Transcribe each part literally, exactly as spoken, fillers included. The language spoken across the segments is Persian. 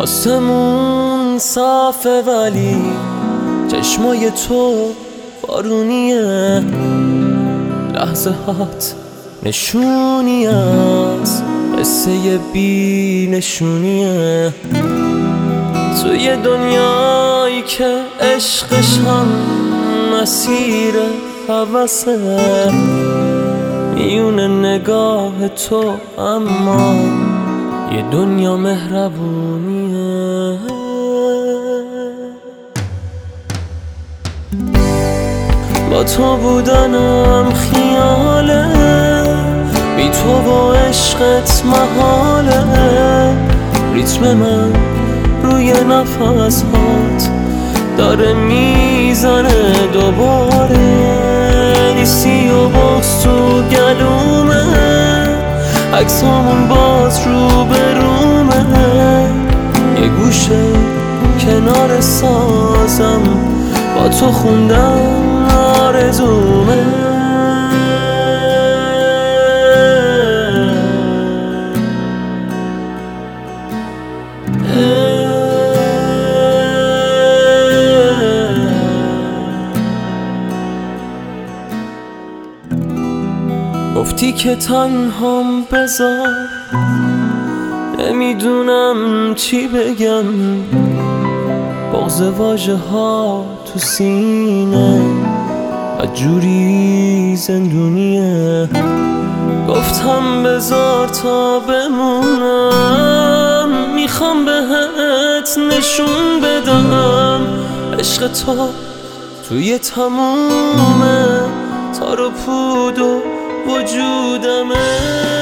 آسمون صافه ولی چشمای تو بارونیه، لحظه هات نشونی از قصه بی نشونیه. توی دنیایی که عشقش هم مسیر هوسه، میون نگاه تو اما یه دنیا مهربونیه. با تو بودنم خیاله، بی تو با عشقت محاله. ریتم من روی نفس هات داره میزنه دوباره. نیستی و باز تو گلومه، عکسامون باز رو به رومه. یه گوشه کنار سازم با تو خوندم آرزومه. گفتی که تنهام بذار، نمیدونم چی بگم. بغض واژه ها تو سینه جوری زندونیه. گفتم بذار تا بمونم، میخوام بهت نشون بدم عشق تو توی تمومه، تار و پود و وجودمه.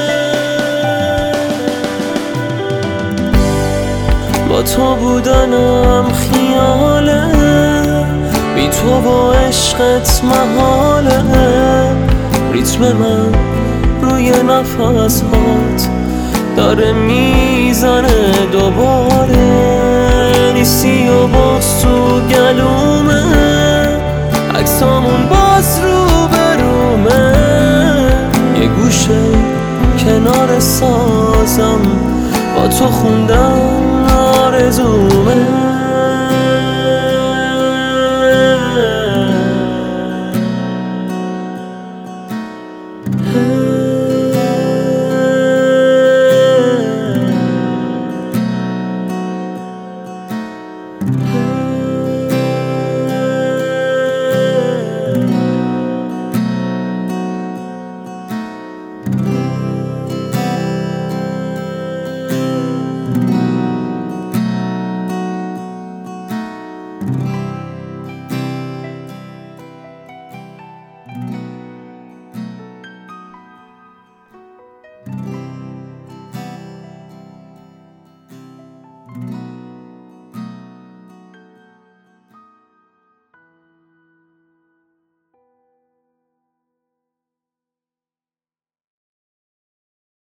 با تو بودنم خیاله، بی تو با عشقت محاله. ریتم من روی نفس هات داره میزنه دوباره. نیستی و باز تو گلومه، عکسامون باز رو به رومه. یه گوشه کنار سازم با تو خوندم آرزومه.